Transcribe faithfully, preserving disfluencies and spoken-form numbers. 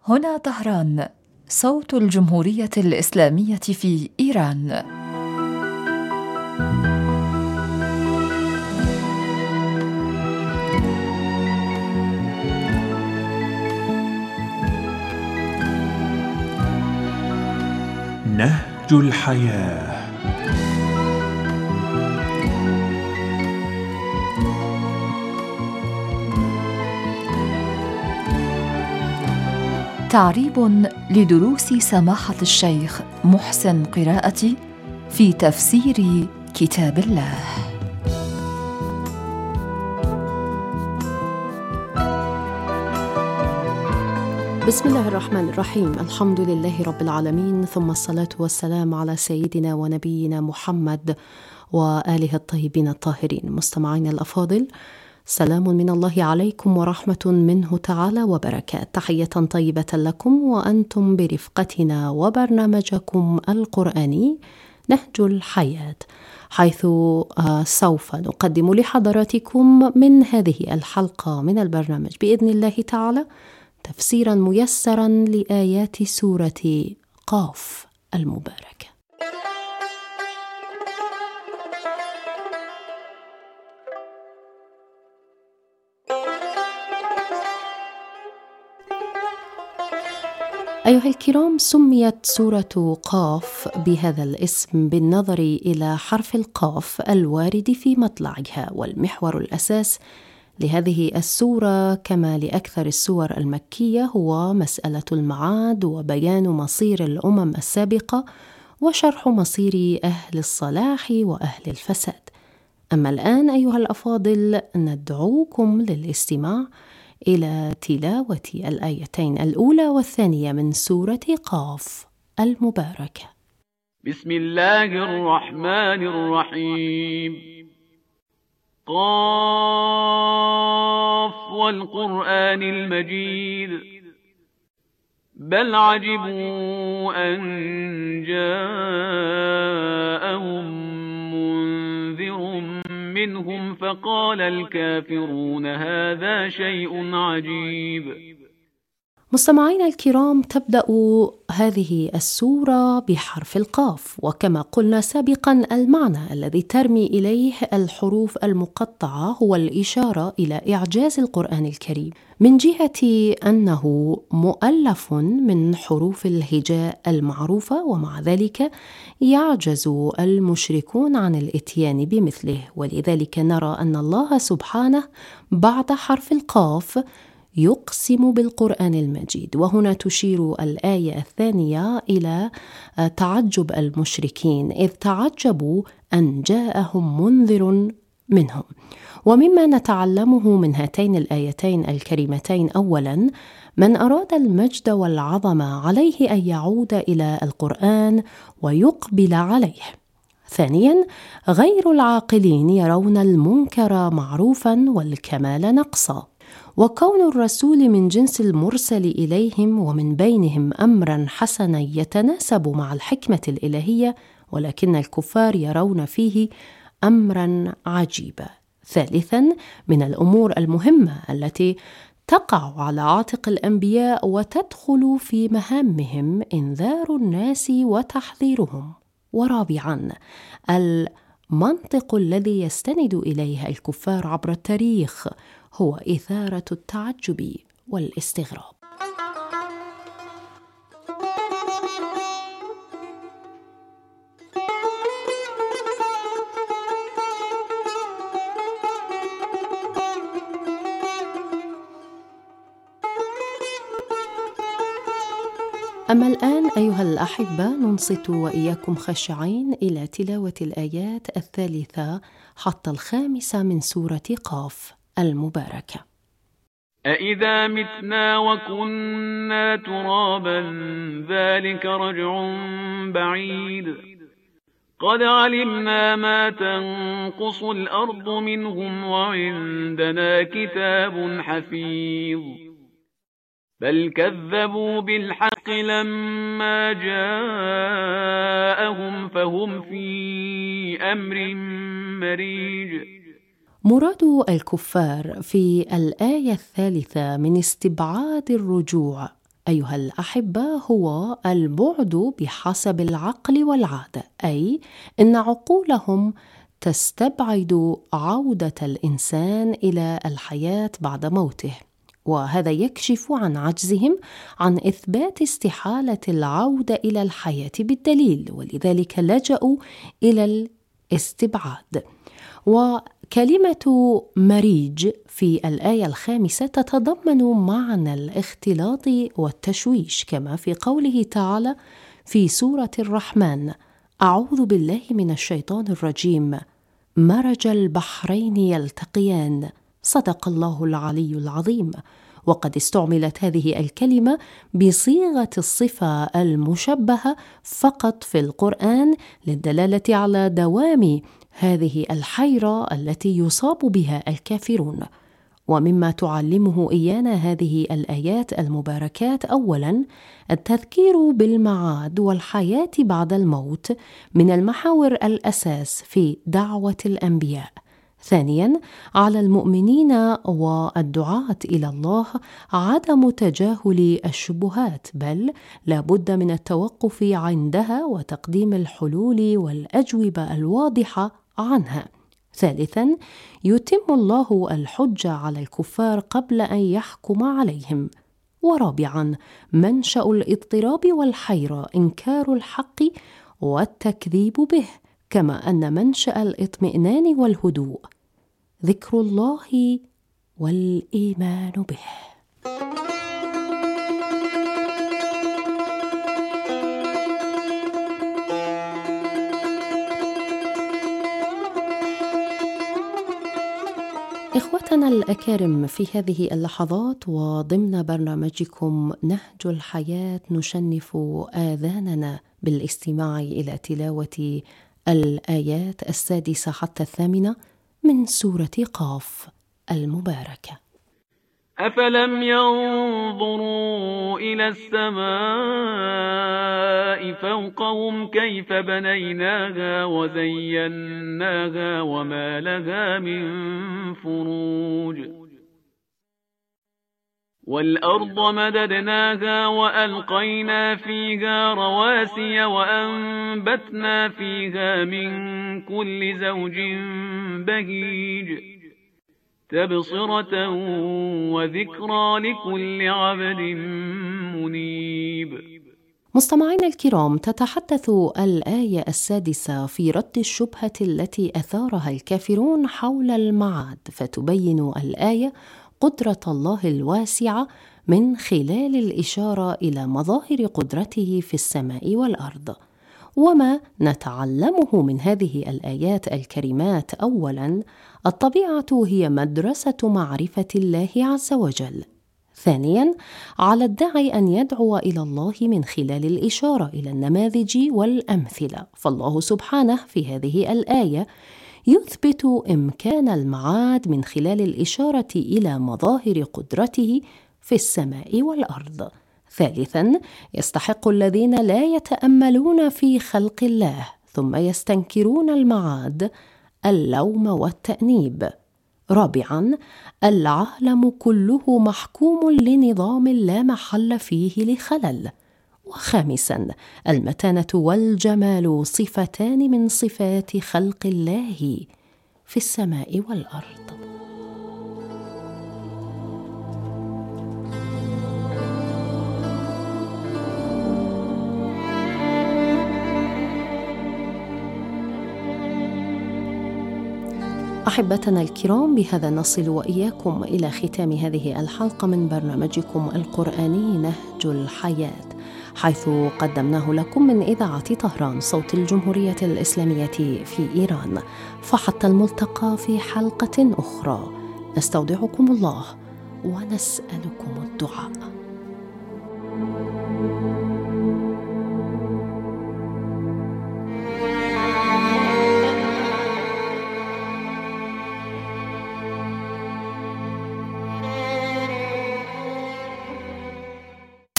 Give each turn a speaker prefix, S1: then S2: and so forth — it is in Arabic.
S1: هنا طهران، صوت الجمهورية الإسلامية في إيران.
S2: نهج الحياة.
S1: تعريب لدروس سماحة الشيخ محسن قراءتي في تفسير كتاب الله.
S3: بسم الله الرحمن الرحيم. الحمد لله رب العالمين، ثم الصلاة والسلام على سيدنا ونبينا محمد وآله الطيبين الطاهرين. مستمعين الأفاضل، سلام من الله عليكم ورحمة منه تعالى وبركات. تحية طيبة لكم وأنتم برفقتنا وبرنامجكم القرآني نهج الحياة، حيث سوف نقدم لحضراتكم من هذه الحلقة من البرنامج بإذن الله تعالى تفسيرا ميسرا لآيات سورة قاف المباركة. أيها الكرام، سميت سورة قاف بهذا الاسم بالنظر إلى حرف القاف الوارد في مطلعها، والمحور الأساس لهذه السورة كما لأكثر السور المكية هو مسألة المعاد وبيان مصير الأمم السابقة وشرح مصير أهل الصلاح وأهل الفساد. أما الآن أيها الأفاضل، ندعوكم للاستماع إلى تلاوة الآيتين الأولى والثانية من سورة قاف المباركة.
S4: بسم الله الرحمن الرحيم. قاف والقرآن المجيد، بل عجبوا أن جاءهم منذر منهم فقال الكافرون هذا شيء عجيب.
S3: مستمعين الكرام، تبدأ هذه السورة بحرف القاف، وكما قلنا سابقا المعنى الذي ترمي إليه الحروف المقطعة هو الإشارة إلى إعجاز القرآن الكريم من جهة أنه مؤلف من حروف الهجاء المعروفة، ومع ذلك يعجز المشركون عن الإتيان بمثله، ولذلك نرى أن الله سبحانه بعد حرف القاف يقسم بالقرآن المجيد. وهنا تشير الآية الثانية إلى تعجب المشركين إذ تعجبوا أن جاءهم منذر منهم. ومما نتعلمه من هاتين الآيتين الكريمتين، أولا من أراد المجد والعظمة عليه أن يعود إلى القرآن ويقبل عليه. ثانيا غير العاقلين يرون المنكر معروفا والكمال نقصا، وكون الرسول من جنس المرسل إليهم ومن بينهم أمرا حسنا يتناسب مع الحكمة الإلهية، ولكن الكفار يرون فيه أمرا عجيبا. ثالثا من الأمور المهمة التي تقع على عاتق الأنبياء وتدخل في مهامهم إنذار الناس وتحذيرهم. ورابعا المنطق الذي يستند إليه الكفار عبر التاريخ هو إثارة التعجب والاستغراب. أما الآن أيها الأحبة، ننصت وإياكم خاشعين إلى تلاوة الآيات الثالثة حتى الخامسة من سورة قاف المباركة.
S4: أإذا متنا وكنا ترابا ذلك رجع بعيد، قد علمنا ما تنقص الأرض منهم وعندنا كتاب حفيظ، بل كذبوا بالحق لما جاءهم فهم في أمر مريج.
S3: مراد الكفار في الآية الثالثة من استبعاد الرجوع أيها الأحبة هو البعد بحسب العقل والعادة، أي إن عقولهم تستبعد عودة الإنسان إلى الحياة بعد موته، وهذا يكشف عن عجزهم عن إثبات استحالة العودة إلى الحياة بالدليل، ولذلك لجأوا إلى الاستبعاد. وكلمة مريج في الآية الخامسة تتضمن معنى الاختلاط والتشويش، كما في قوله تعالى في سورة الرحمن: أعوذ بالله من الشيطان الرجيم، مرج البحرين يلتقيان، صدق الله العلي العظيم. وقد استعملت هذه الكلمة بصيغة الصفة المشبهة فقط في القرآن للدلالة على دوام هذه الحيرة التي يصاب بها الكافرون. ومما تعلمه إيانا هذه الآيات المباركات: أولاً التذكير بالمعاد والحياة بعد الموت من المحاور الأساس في دعوة الأنبياء. ثانياً على المؤمنين والدعاة إلى الله عدم تجاهل الشبهات، بل لا بد من التوقف عندها وتقديم الحلول والأجوبة الواضحة عنها. ثالثاً يتم الله الحجة على الكفار قبل أن يحكم عليهم. ورابعاً منشأ الاضطراب والحيرة إنكار الحق والتكذيب به، كما أن منشأ الاطمئنان والهدوء ذكر الله والإيمان به. إخوتنا الأكارم، في هذه اللحظات وضمن برنامجكم نهج الحياة نشنف آذاننا بالاستماع إلى تلاوة الآيات السادسة حتى الثامنة من سورة قاف المباركة.
S4: أفلم ينظروا إلى السماء فوقهم كيف بنيناها وزيناها وما لها من فروج والأرض مددناها وألقينا فيها رواسي وأنبتنا فيها من كل زوج بهيج تبصرة وذكرى لكل عبد منيب.
S3: مستمعينا الكرام، تتحدث الآية السادسة في رد الشبهة التي أثارها الكافرون حول المعاد، فتبين الآية قدرة الله الواسعة من خلال الإشارة إلى مظاهر قدرته في السماء والأرض. وما نتعلمه من هذه الآيات الكريمات: أولاً الطبيعة هي مدرسة معرفة الله عز وجل. ثانياً على الداعي أن يدعو إلى الله من خلال الإشارة إلى النماذج والأمثلة، فالله سبحانه في هذه الآية يثبت إمكان المعاد من خلال الإشارة إلى مظاهر قدرته في السماء والأرض. ثالثاً يستحق الذين لا يتأملون في خلق الله ثم يستنكرون المعاد اللوم والتأنيب. رابعاً العالم كله محكوم لنظام لا محل فيه لخلل. وخامساً المتانة والجمال صفتان من صفات خلق الله في السماء والأرض. أحبتنا الكرام، بهذا نصل وإياكم إلى ختام هذه الحلقة من برنامجكم القرآني نهج الحياة، حيث قدمناه لكم من إذاعة طهران صوت الجمهورية الإسلامية في إيران. فحتى الملتقى في حلقة أخرى، نستودعكم الله ونسألكم الدعاء.